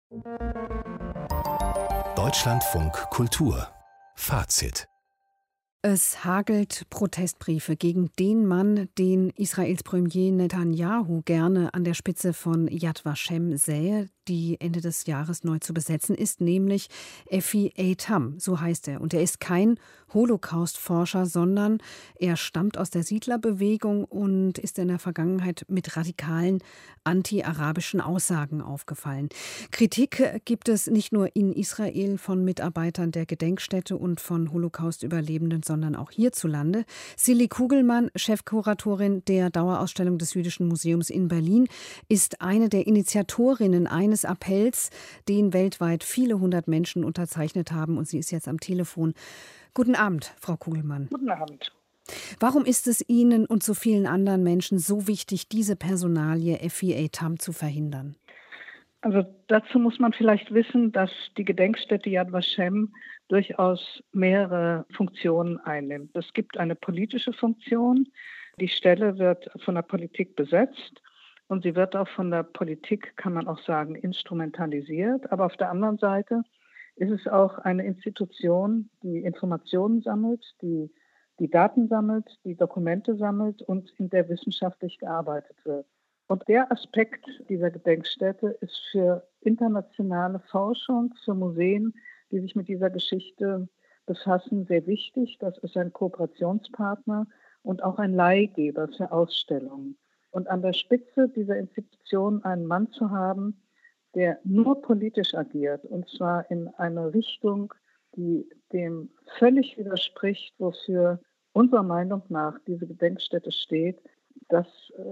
Deutschlandfunk Kultur Fazit. Es hagelt Protestbriefe gegen den Mann, den Israels Premier Netanyahu gerne an der Spitze von Yad Vashem sähe, die Ende des Jahres neu zu besetzen ist, nämlich Effi Eitam, so heißt er. Und er ist kein Holocaust-Forscher, sondern er stammt aus der Siedlerbewegung und ist in der Vergangenheit mit radikalen anti-arabischen Aussagen aufgefallen. Kritik gibt es nicht nur in Israel von Mitarbeitern der Gedenkstätte und von Holocaust-Überlebenden, sondern auch hierzulande. Silly Kugelmann, Chefkuratorin der Dauerausstellung des Jüdischen Museums in Berlin, ist eine der Initiatorinnen eines Appells, den weltweit viele hundert Menschen unterzeichnet haben. Und sie ist jetzt am Telefon. Guten Abend, Frau Kugelmann. Guten Abend. Warum ist es Ihnen und so vielen anderen Menschen so wichtig, diese Personalie Effi Eitam zu verhindern? Also dazu muss man vielleicht wissen, dass die Gedenkstätte Yad Vashem durchaus mehrere Funktionen einnimmt. Es gibt eine politische Funktion. Die Stelle wird von der Politik besetzt und sie wird auch von der Politik, kann man auch sagen, instrumentalisiert. Aber auf der anderen Seite ist es auch eine Institution, die Informationen sammelt, die Daten sammelt, die Dokumente sammelt und in der wissenschaftlich gearbeitet wird. Und der Aspekt dieser Gedenkstätte ist für internationale Forschung, für Museen, die sich mit dieser Geschichte befassen, sehr wichtig. Das ist ein Kooperationspartner und auch ein Leihgeber für Ausstellungen. Und an der Spitze dieser Institution einen Mann zu haben, der nur politisch agiert, und zwar in eine Richtung, die dem völlig widerspricht, wofür unserer Meinung nach diese Gedenkstätte steht, das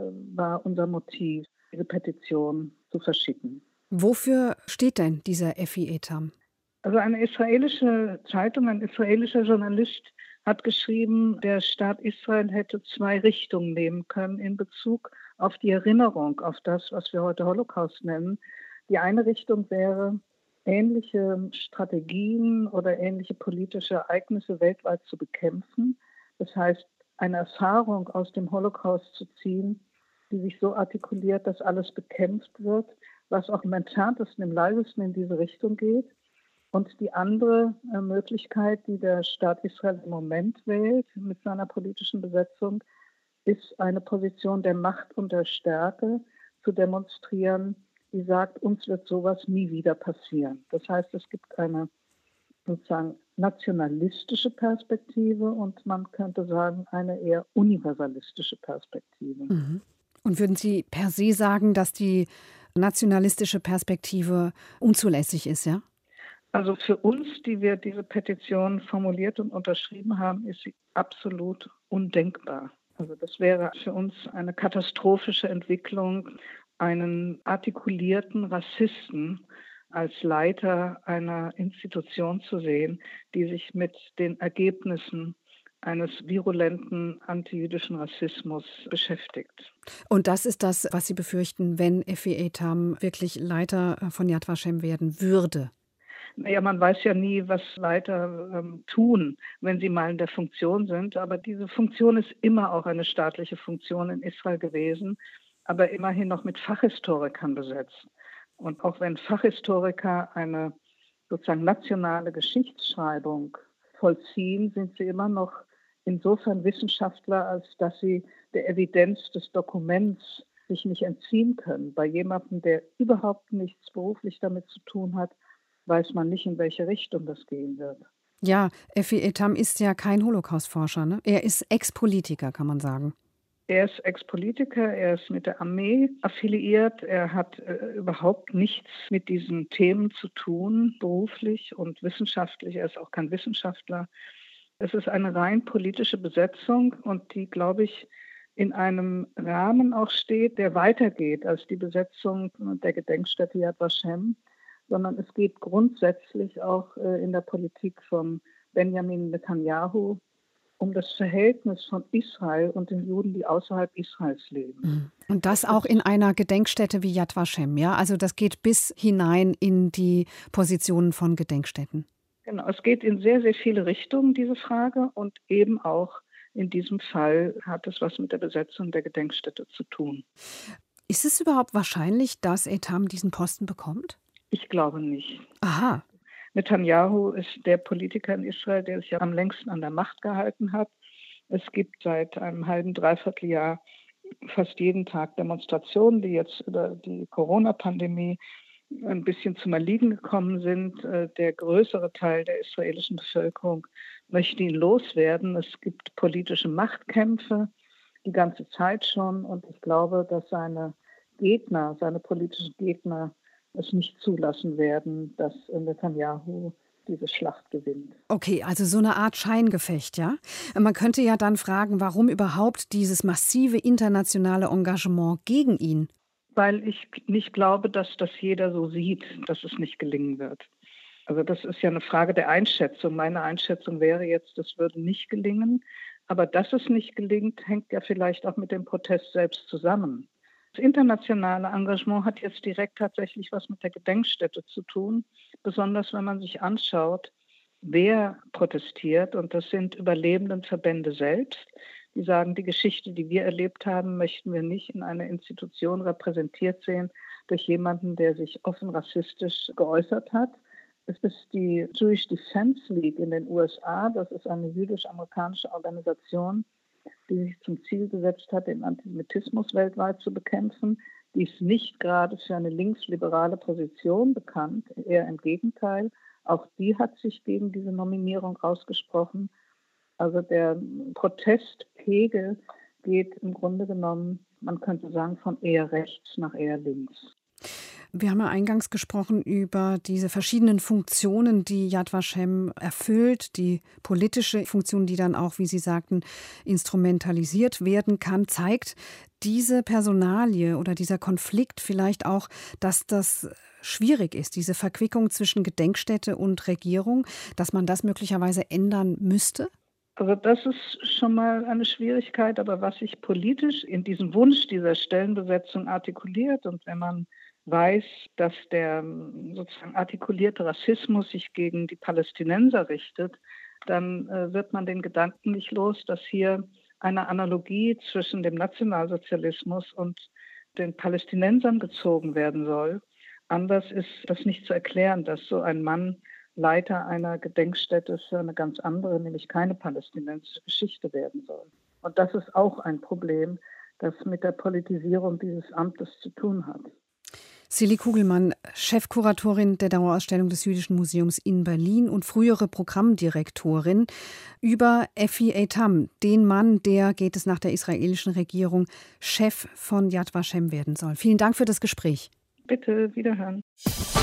war unser Motiv, diese Petition zu verschicken. Wofür steht denn dieser Effi Eitam? Also eine israelische Zeitung, ein israelischer Journalist hat geschrieben, der Staat Israel hätte zwei Richtungen nehmen können in Bezug auf die Erinnerung, auf das, was wir heute Holocaust nennen. Die eine Richtung wäre, ähnliche Strategien oder ähnliche politische Ereignisse weltweit zu bekämpfen. Das heißt, eine Erfahrung aus dem Holocaust zu ziehen, die sich so artikuliert, dass alles bekämpft wird, was auch im entferntesten, im leisesten in diese Richtung geht. Und die andere Möglichkeit, die der Staat Israel im Moment wählt mit seiner politischen Besetzung, ist eine Position der Macht und der Stärke zu demonstrieren, die sagt, uns wird sowas nie wieder passieren. Das heißt, es gibt eine sozusagen nationalistische Perspektive und man könnte sagen, eine eher universalistische Perspektive. Mhm. Und würden Sie per se sagen, dass die nationalistische Perspektive unzulässig ist, ja? Also für uns, die wir diese Petition formuliert und unterschrieben haben, ist sie absolut undenkbar. Also das wäre für uns eine katastrophische Entwicklung, einen artikulierten Rassisten als Leiter einer Institution zu sehen, die sich mit den Ergebnissen eines virulenten antijüdischen Rassismus beschäftigt. Und das ist das, was Sie befürchten, wenn Effi Eitam wirklich Leiter von Yad Vashem werden würde? Naja, man weiß ja nie, was Leiter tun, wenn sie mal in der Funktion sind. Aber diese Funktion ist immer auch eine staatliche Funktion in Israel gewesen, aber immerhin noch mit Fachhistorikern besetzt. Und auch wenn Fachhistoriker eine sozusagen nationale Geschichtsschreibung vollziehen, sind sie immer noch insofern Wissenschaftler, als dass sie der Evidenz des Dokuments sich nicht entziehen können. Bei jemandem, der überhaupt nichts beruflich damit zu tun hat, weiß man nicht, in welche Richtung das gehen wird. Ja, Effi Eitam ist ja kein Holocaust-Forscher, ne? Er ist Ex-Politiker, kann man sagen. Er ist Ex-Politiker, er ist mit der Armee affiliiert, er hat überhaupt nichts mit diesen Themen zu tun, beruflich und wissenschaftlich. Er ist auch kein Wissenschaftler. Es ist eine rein politische Besetzung und die, glaube ich, in einem Rahmen auch steht, der weitergeht als die Besetzung der Gedenkstätte Yad Vashem, sondern es geht grundsätzlich auch in der Politik von Benjamin Netanyahu um das Verhältnis von Israel und den Juden, die außerhalb Israels leben. Und das auch in einer Gedenkstätte wie Yad Vashem, ja? Also das geht bis hinein in die Positionen von Gedenkstätten. Genau, es geht in sehr, sehr viele Richtungen, diese Frage, und eben auch in diesem Fall hat es was mit der Besetzung der Gedenkstätte zu tun. Ist es überhaupt wahrscheinlich, dass Eitam diesen Posten bekommt? Ich glaube nicht. Aha. Netanyahu ist der Politiker in Israel, der sich am längsten an der Macht gehalten hat. Es gibt seit einem halben, dreiviertel Jahr fast jeden Tag Demonstrationen, die jetzt über die Corona-Pandemie ein bisschen zum Erliegen gekommen sind. Der größere Teil der israelischen Bevölkerung möchte ihn loswerden. Es gibt politische Machtkämpfe die ganze Zeit schon und ich glaube, dass seine politischen Gegner es nicht zulassen werden, dass Netanyahu diese Schlacht gewinnt. Okay, also so eine Art Scheingefecht, ja? Man könnte ja dann fragen, warum überhaupt dieses massive internationale Engagement gegen ihn? Weil ich nicht glaube, dass das jeder so sieht, dass es nicht gelingen wird. Also das ist ja eine Frage der Einschätzung. Meine Einschätzung wäre jetzt, das würde nicht gelingen. Aber dass es nicht gelingt, hängt ja vielleicht auch mit dem Protest selbst zusammen. Das internationale Engagement hat jetzt direkt tatsächlich was mit der Gedenkstätte zu tun, besonders wenn man sich anschaut, wer protestiert. Und das sind Überlebendenverbände selbst, die sagen, die Geschichte, die wir erlebt haben, möchten wir nicht in einer Institution repräsentiert sehen durch jemanden, der sich offen rassistisch geäußert hat. Es ist die Jewish Defense League in den USA, das ist eine jüdisch-amerikanische Organisation, die sich zum Ziel gesetzt hat, den Antisemitismus weltweit zu bekämpfen. Die ist nicht gerade für eine linksliberale Position bekannt, eher im Gegenteil. Auch die hat sich gegen diese Nominierung ausgesprochen. Also der Protestpegel geht im Grunde genommen, man könnte sagen, von eher rechts nach eher links. Wir haben ja eingangs gesprochen über diese verschiedenen Funktionen, die Yad Vashem erfüllt, die politische Funktion, die dann auch, wie Sie sagten, instrumentalisiert werden kann. Zeigt diese Personalie oder dieser Konflikt vielleicht auch, dass das schwierig ist, diese Verquickung zwischen Gedenkstätte und Regierung, dass man das möglicherweise ändern müsste? Also das ist schon mal eine Schwierigkeit, aber was sich politisch in diesem Wunsch dieser Stellenbesetzung artikuliert und wenn man weiß, dass der sozusagen artikulierte Rassismus sich gegen die Palästinenser richtet, dann wird man den Gedanken nicht los, dass hier eine Analogie zwischen dem Nationalsozialismus und den Palästinensern gezogen werden soll. Anders ist das nicht zu erklären, dass so ein Mann Leiter einer Gedenkstätte für eine ganz andere, nämlich keine palästinensische Geschichte werden soll. Und das ist auch ein Problem, das mit der Politisierung dieses Amtes zu tun hat. Silly Kugelmann, Chefkuratorin der Dauerausstellung des Jüdischen Museums in Berlin und frühere Programmdirektorin. Über Effi Eitam, den Mann, der, geht es nach der israelischen Regierung, Chef von Yad Vashem werden soll. Vielen Dank für das Gespräch. Bitte, wiederhören.